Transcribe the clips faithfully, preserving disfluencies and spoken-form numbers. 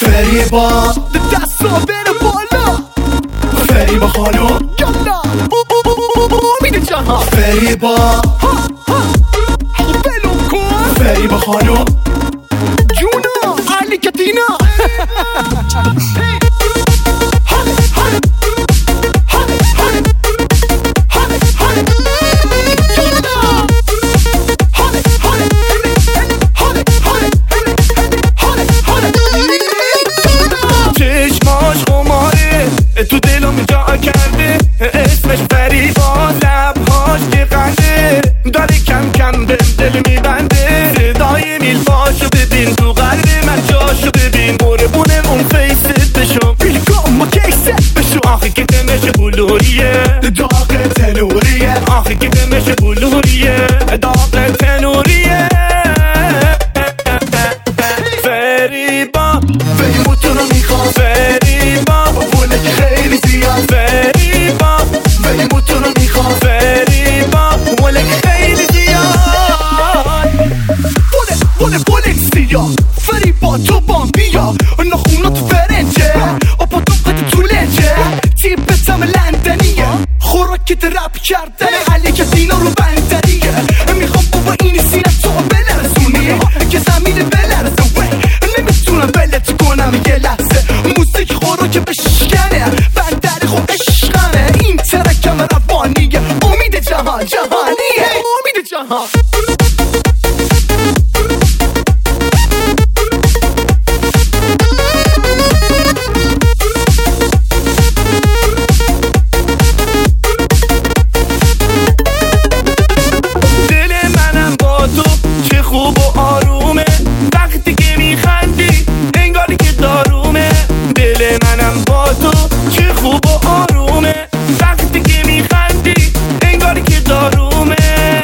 فریبا دستا بره بالا، فریبا خانم یالا امید جهان، فریبا بلو کن، فریبا خانم جونا علی کتینا تو دلم جا کرده اسمش فریبا، لبهاش که قنده داره کم کم به دل میبنده، صدای میلفاشو ببین تو قلب من جاشو ببین، قربونه اون فیست بشو بیلگام ما کیست بشو، آخی که دمش بلوریه داغ تنوریه، آخی که دمش بلوریه داغ تنوریه. فریبا فریبا تو رو میخوام، فریبا ولک خیلی زیاد، فریبا فریبا تو رو میخوام، فریبا ولک خیلی زیاد، بوله بوله بوله زیاد، فریبا تو بام بیا، نخونات فرنجه اپا تو قد طولنجه، تیبتم لندنیه، خوراکت رپ کردن علی کتینا رو بندریه، میخوام بابا این سینه تو بلرزونی که زمین بلرزه، نمیتونم بلت کنم یه لحظه، موزیک خوراک بشکنه بندری خو عشقمه، این ترکم روانیه، امید جهان جهانیه، امید جهان. خوب و آرومه وقتی که میخندی انگاری که دارومه، دل منم با تو چه خوب و آرومه وقتی که میخندی انگاری که دارومه.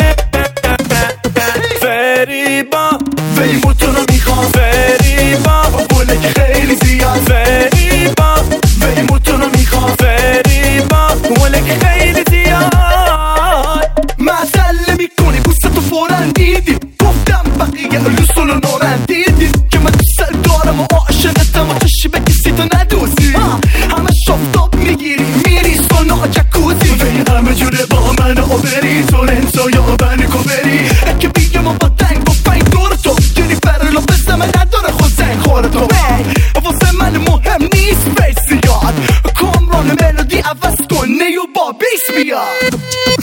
فریبا فریبا تو رو میخوام، فریبا ولک خیلی زیاد، فریبا فریبا تو رو میخوام، فریبا ولک خیلی زیاد. معزله میکنی بوستو فورن دیدی، گفتم بقیه رسول و نورن دیدی که من دوست دارم و عاشقتم و تشی به کسی تو ندوزی، همه شفتاب میگیری میری سونا جکوزی، وی همه جوره با من و بری تورنتو یا ونکووری، که بیگه ما با دنگ و فنگ دور تو گیری فرلو بزمه نداره خود زنگ خور تو، واسه من مهم نیست بیس زیاد، کامران ملودی عوض کن نیو با بیس بیاد.